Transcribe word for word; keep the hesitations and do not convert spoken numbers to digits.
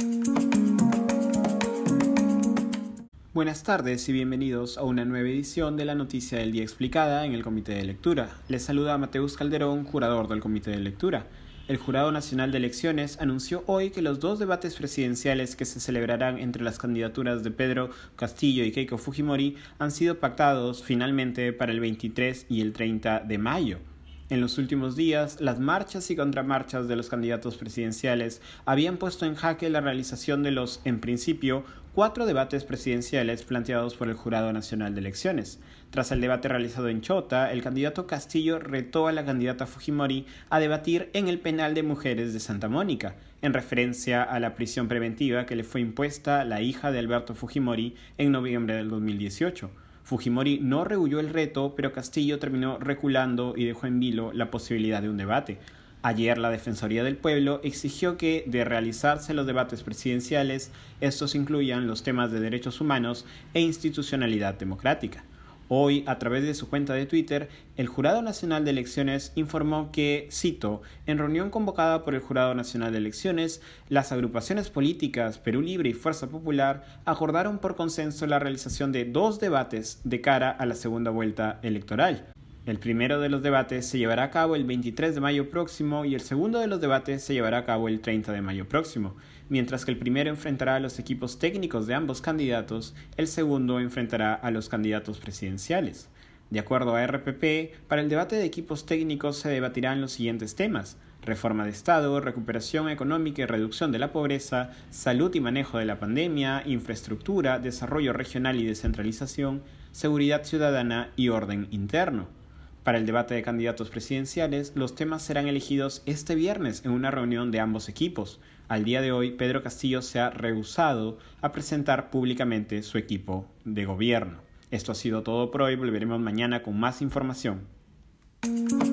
Buenas tardes y bienvenidos a una nueva edición de la Noticia del Día Explicada en el Comité de Lectura. Les saluda Mateus Calderón, jurador del Comité de Lectura. El Jurado Nacional de Elecciones anunció hoy que los dos debates presidenciales que se celebrarán entre las candidaturas de Pedro Castillo y Keiko Fujimori han sido pactados finalmente para el veintitrés y el treinta de mayo. En los últimos días, las marchas y contramarchas de los candidatos presidenciales habían puesto en jaque la realización de los, en principio, cuatro debates presidenciales planteados por el Jurado Nacional de Elecciones. Tras el debate realizado en Chota, el candidato Castillo retó a la candidata Fujimori a debatir en el penal de mujeres de Santa Mónica, en referencia a la prisión preventiva que le fue impuesta a la hija de Alberto Fujimori en noviembre del dos mil dieciocho. Fujimori no rehuyó el reto, pero Castillo terminó reculando y dejó en vilo la posibilidad de un debate. Ayer la Defensoría del Pueblo exigió que, de realizarse los debates presidenciales, estos incluyan los temas de derechos humanos e institucionalidad democrática. Hoy, a través de su cuenta de Twitter, el Jurado Nacional de Elecciones informó que, cito, en reunión convocada por el Jurado Nacional de Elecciones, las agrupaciones políticas Perú Libre y Fuerza Popular acordaron por consenso la realización de dos debates de cara a la segunda vuelta electoral. El primero de los debates se llevará a cabo el veintitrés de mayo próximo y el segundo de los debates se llevará a cabo el treinta de mayo próximo. Mientras que el primero enfrentará a los equipos técnicos de ambos candidatos, el segundo enfrentará a los candidatos presidenciales. De acuerdo a R P P, para el debate de equipos técnicos se debatirán los siguientes temas: reforma de Estado, recuperación económica y reducción de la pobreza, salud y manejo de la pandemia, infraestructura, desarrollo regional y descentralización, seguridad ciudadana y orden interno. Para el debate de candidatos presidenciales, los temas serán elegidos este viernes en una reunión de ambos equipos. Al día de hoy, Pedro Castillo se ha rehusado a presentar públicamente su equipo de gobierno. Esto ha sido todo por hoy. Volveremos mañana con más información.